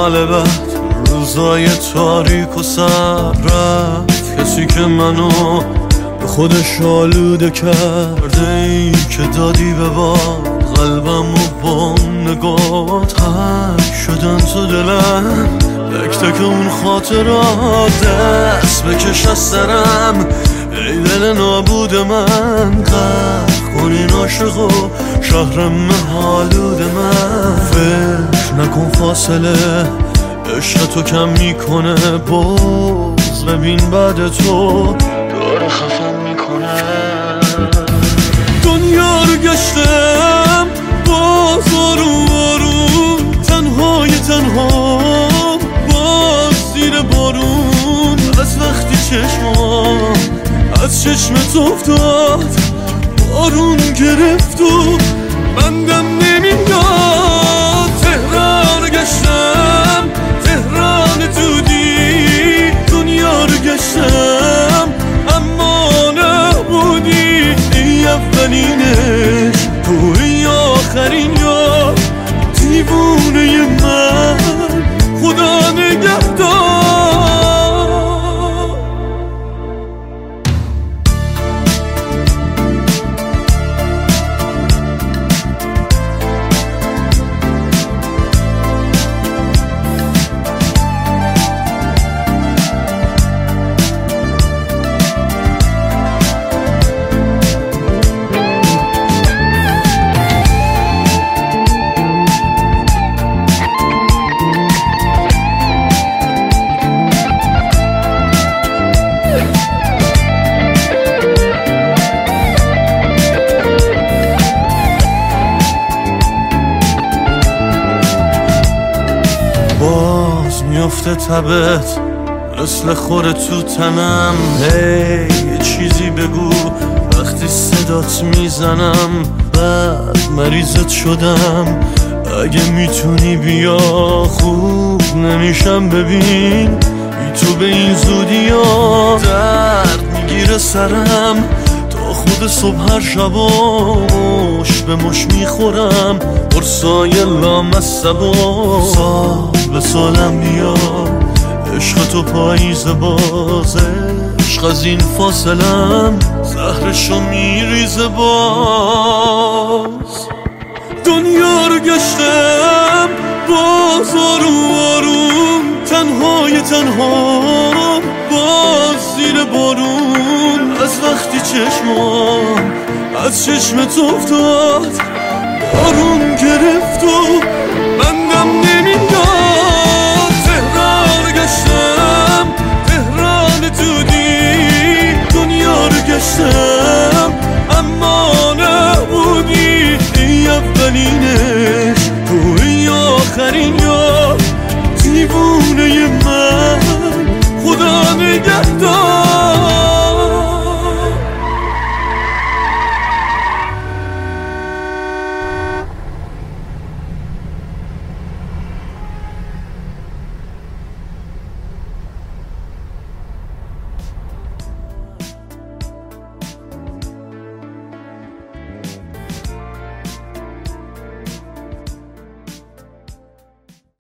عمل بد، روزای تاریک و سر رفت. کسی که منو به خودش آلوده کرده، ای که دادی به باد قلبم و با نگات حک شدن تو دلم. تک تک اون خاطرات دست بکش از سرم، ای دل نابود من. غرق کن این عاشق و شهرم حالود من. فکر نکن فاصله عشق تو کم میکنه، باز ببین بعد تو داره خفم میکنه. دنیا رو گشتم باز آروم آروم، تنهای تنها باز زیر بارون. از وقتی چشمام از چشمت افتاد، بارون گرفت و بندم نمیاد. تهران گشتم، تهران دودی، دنیا رو گشتم اما نبودی. ای اولینش توی آخرین یار، دیوونه من خدا نگهدار. باز میفته تبت مثل خوره تو تنم. هی یه چیزی بگو وقتی صدات میزنم. بعد مریضت شدم، اگه میتونی بیا. خوب نمیشم ببین بی تو به این زودی ها. درد میگیره سرم تا خود صبح، هر شبا مش به مش میخورم. قرصای لامصبا سال به سالم میاد. عشق تو پاییز بازه، عشق از این فاصلم زهرشو میریزه باز. دنیا رو گشتم باز آروم آروم، تنهای تنها باز زیر بارون. از وقتی چشمام از چشمت افتاد، بارون گرفت و بندم نمیاد.